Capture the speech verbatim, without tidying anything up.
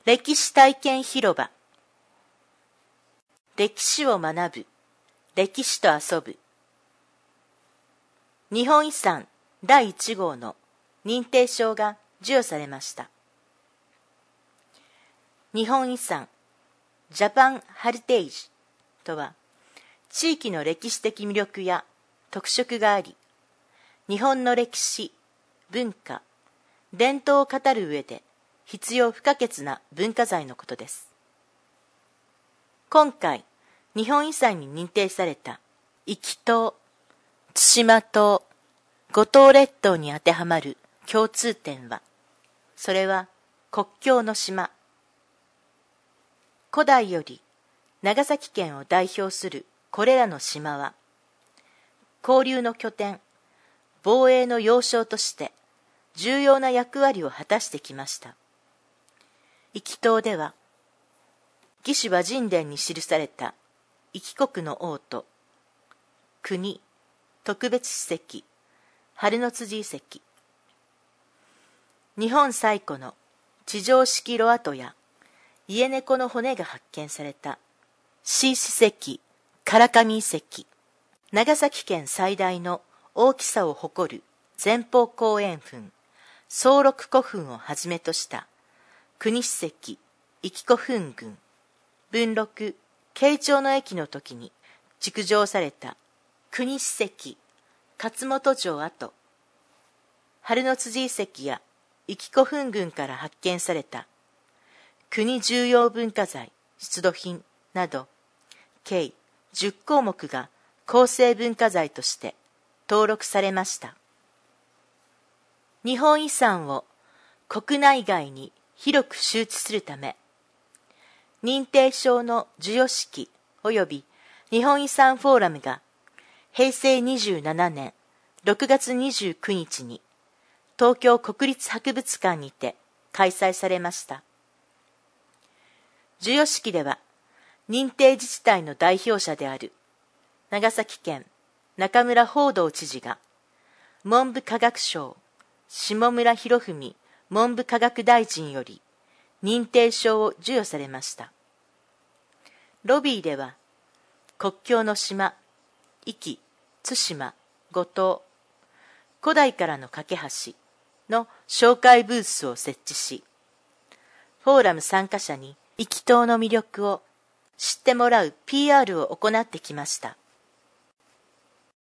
歴史体験広場。歴史を学ぶ、歴史と遊ぶ。日本遺産だいいち号の認定証が授与されました。日本遺産ジャパンヘリテージとは、地域の歴史的魅力や特色があり、日本の歴史、文化、伝統を語る上で必要不可欠な文化財のことです。今回、日本遺産に認定された壱岐島、対馬島、五島列島に当てはまる共通点は、それは国境の島。古代より長崎県を代表するこれらの島は、交流の拠点、防衛の要衝として重要な役割を果たしてきました。壱岐島では、魏志倭人伝に記された壱岐国の王と、国、特別史跡、春の辻遺跡、日本最古の地上式炉跡や家猫の骨が発見された宍史跡、唐上遺跡、長崎県最大の大きさを誇る前方後円墳、総六古墳をはじめとした国史跡、壱岐古墳群、文禄、慶長の役の時に築城された国史跡、勝本城跡、春の辻遺跡や壱岐古墳群から発見された国重要文化財出土品など、計じゅっ項目が構成文化財として登録されました。日本遺産を国内外に広く周知するため、認定証の授与式及び日本遺産フォーラムがへいせいにじゅうななねんろくがつにじゅうくにちに東京国立博物館にて開催されました。授与式では、認定自治体の代表者である長崎県中村芳道知事が、文部科学省下村博文文部科学大臣より認定証を授与されました。ロビーでは、国境の島、壱岐、対馬、五島、古代からの架け橋の紹介ブースを設置し、フォーラム参加者に壱岐島の魅力を知ってもらう ピーアール を行ってきました。